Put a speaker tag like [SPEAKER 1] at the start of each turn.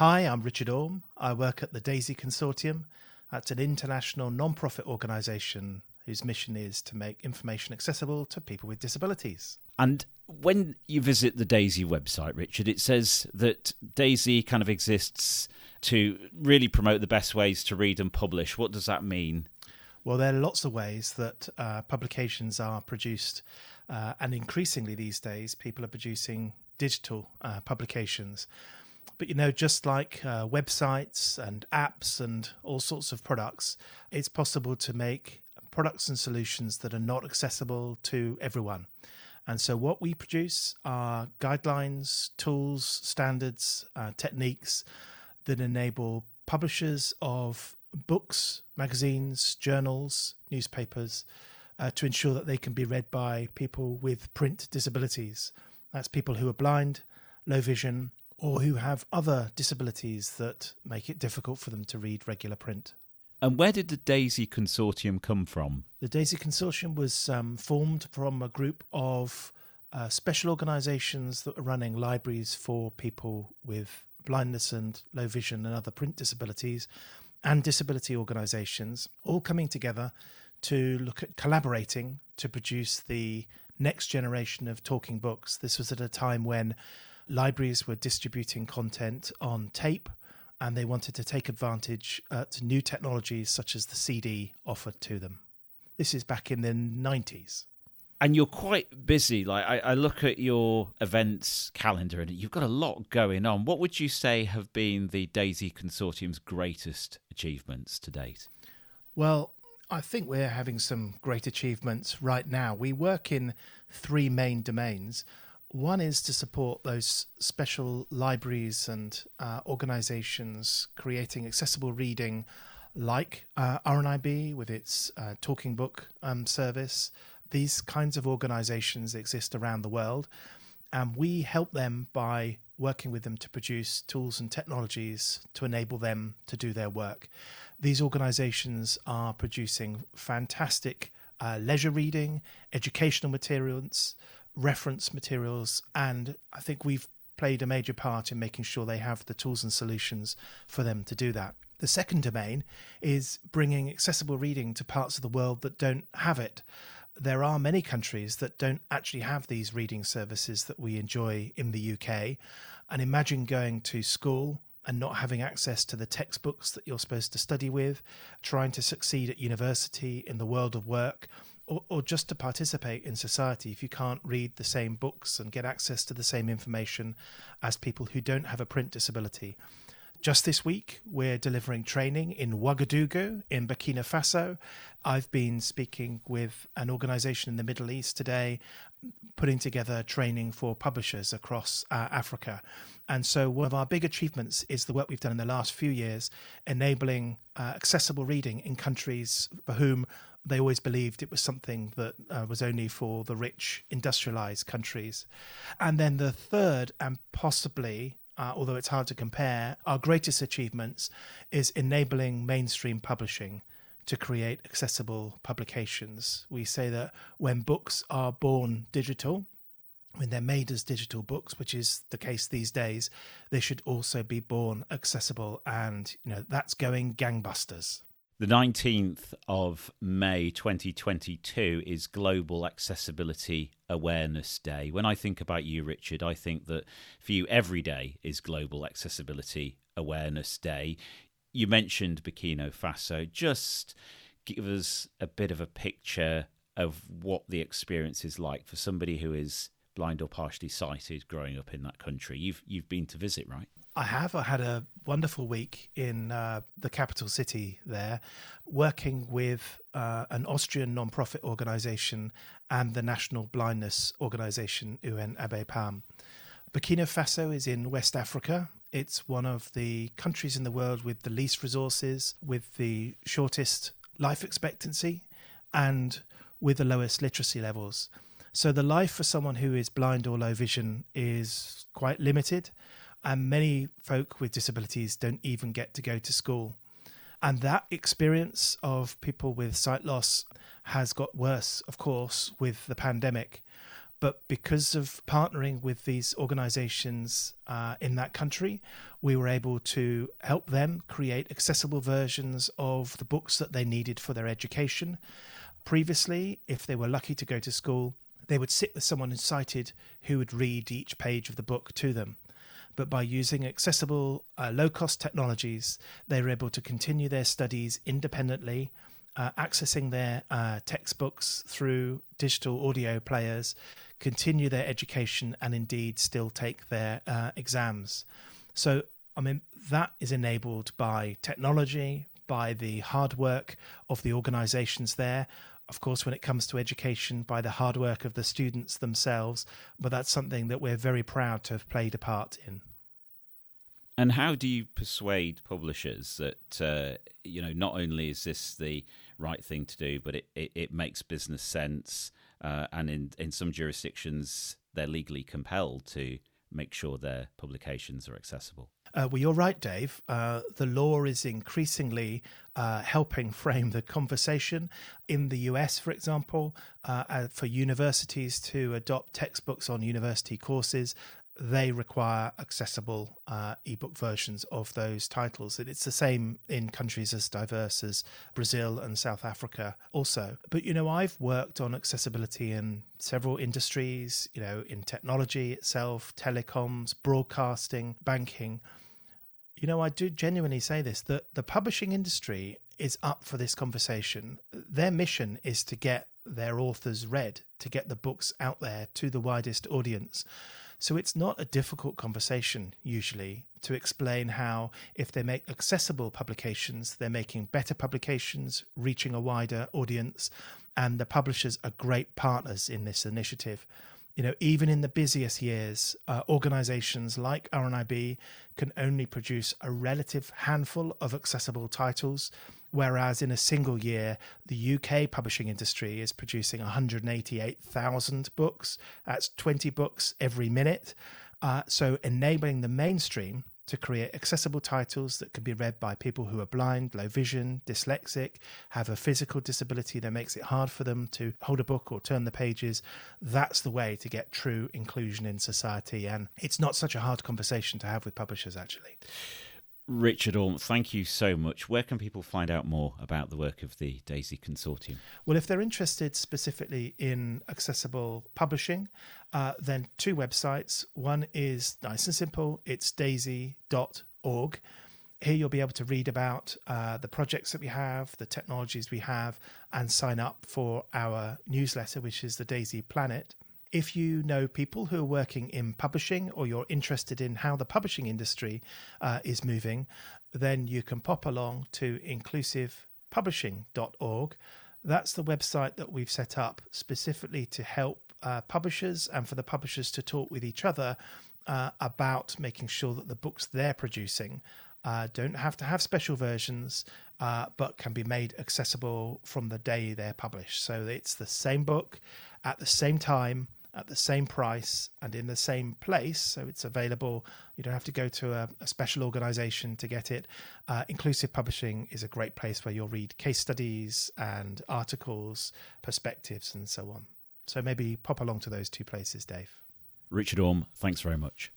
[SPEAKER 1] Hi, I'm Richard Orme. I work at the DAISY Consortium. That's an international non-profit organisation whose mission is to make information accessible to people with disabilities.
[SPEAKER 2] And when you visit the DAISY website, Richard, it says that DAISY kind of exists to really promote the best ways to read and publish. What does that mean?
[SPEAKER 1] Well, there are lots of ways that publications are produced, and increasingly these days, people are producing digital publications. But, just like websites and apps and all sorts of products, it's possible to make products and solutions that are not accessible to everyone. And so what we produce are guidelines, tools, standards, techniques that enable publishers of books, magazines, journals, newspapers to ensure that they can be read by people with print disabilities. That's people who are blind, low vision, or who have other disabilities that make it difficult for them to read regular print.
[SPEAKER 2] And where did the DAISY Consortium come from?
[SPEAKER 1] The DAISY Consortium was formed from a group of special organisations that are running libraries for people with blindness and low vision and other print disabilities, and disability organisations, all coming together to look at collaborating to produce the next generation of talking books. This was at a time when libraries were distributing content on tape, and they wanted to take advantage to new technologies such as the CD offered to them. This is back in the 90s.
[SPEAKER 2] And you're quite busy. Like I look at your events calendar and you've got a lot going on. What would you say have been the DAISY Consortium's greatest achievements to date?
[SPEAKER 1] Well, I think we're having some great achievements right now. We work in three main domains. One is to support those special libraries and organisations creating accessible reading like RNIB with its talking book service. These kinds of organisations exist around the world, and we help them by working with them to produce tools and technologies to enable them to do their work. These organisations are producing fantastic leisure reading, educational materials, reference materials, and I think we've played a major part in making sure they have the tools and solutions for them to do that. The second domain is bringing accessible reading to parts of the world that don't have it. There are many countries that don't actually have these reading services that we enjoy in the UK. And imagine going to school and not having access to the textbooks that you're supposed to study with, trying to succeed at university, in the world of work, or just to participate in society if you can't read the same books and get access to the same information as people who don't have a print disability. Just this week, we're delivering training in Ouagadougou in Burkina Faso. I've been speaking with an organisation in the Middle East today, putting together training for publishers across Africa. And so one of our big achievements is the work we've done in the last few years, enabling accessible reading in countries for whom they always believed it was something that was only for the rich, industrialised countries. And then the third, and possibly although it's hard to compare, our greatest achievements is enabling mainstream publishing to create accessible publications. We say that when books are born digital, when they're made as digital books, which is the case these days, they should also be born accessible, and that's going gangbusters.
[SPEAKER 2] The 19th of May 2022 is Global Accessibility Awareness Day. When I think about you, Richard, I think that for you every day is Global Accessibility Awareness Day. You mentioned Burkina Faso. Just give us a bit of a picture of what the experience is like for somebody who is blind or partially sighted growing up in that country. You've been to visit, right?
[SPEAKER 1] I have. I had a wonderful week in the capital city there, working with an Austrian non-profit organisation and the National Blindness Organisation, UNABPAM. Burkina Faso is in West Africa. It's one of the countries in the world with the least resources, with the shortest life expectancy, and with the lowest literacy levels. So the life for someone who is blind or low vision is quite limited. And many folk with disabilities don't even get to go to school. And that experience of people with sight loss has got worse, of course, with the pandemic. But because of partnering with these organisations in that country, we were able to help them create accessible versions of the books that they needed for their education. Previously, if they were lucky to go to school, they would sit with someone sighted who would read each page of the book to them. But by using accessible, low-cost technologies, they were able to continue their studies independently, accessing their textbooks through digital audio players, continue their education, and indeed still take their exams. So, I mean, that is enabled by technology, by the hard work of the organisations there. Of course, when it comes to education, by the hard work of the students themselves, but that's something that we're very proud to have played a part in.
[SPEAKER 2] And how do you persuade publishers that, not only is this the right thing to do, but it makes business sense, and in some jurisdictions, they're legally compelled to make sure their publications are accessible?
[SPEAKER 1] Well, you're right, Dave. The law is increasingly helping frame the conversation. In the US, for example, for universities to adopt textbooks on university courses, they require accessible ebook versions of those titles. And it's the same in countries as diverse as Brazil and South Africa also. But, I've worked on accessibility in several industries, in technology itself, telecoms, broadcasting, banking. I do genuinely say this, that the publishing industry is up for this conversation. Their mission is to get their authors read, to get the books out there to the widest audience. So it's not a difficult conversation, usually, to explain how if they make accessible publications, they're making better publications, reaching a wider audience, and the publishers are great partners in this initiative. Even in the busiest years, organisations like RNIB can only produce a relative handful of accessible titles, whereas in a single year, the UK publishing industry is producing 188,000 books. That's 20 books every minute. So enabling the mainstream to create accessible titles that can be read by people who are blind, low vision, dyslexic, have a physical disability that makes it hard for them to hold a book or turn the pages. That's the way to get true inclusion in society. And it's not such a hard conversation to have with publishers, actually.
[SPEAKER 2] Richard Orme, thank you so much. Where can people find out more about the work of the DAISY Consortium?
[SPEAKER 1] Well, if they're interested specifically in accessible publishing, then two websites. One is nice and simple. It's daisy.org. Here you'll be able to read about the projects that we have, the technologies we have, and sign up for our newsletter, which is the DAISY Planet. If you know people who are working in publishing, or you're interested in how the publishing industry is moving, then you can pop along to inclusivepublishing.org. That's the website that we've set up specifically to help publishers and for the publishers to talk with each other about making sure that the books they're producing don't have to have special versions, but can be made accessible from the day they're published. So it's the same book at the same time, at the same price, and in the same place. So it's available. You don't have to go to a special organisation to get it. Inclusive Publishing is a great place where you'll read case studies and articles, perspectives, and so on. So maybe pop along to those two places, Dave.
[SPEAKER 2] Richard Orme, thanks very much.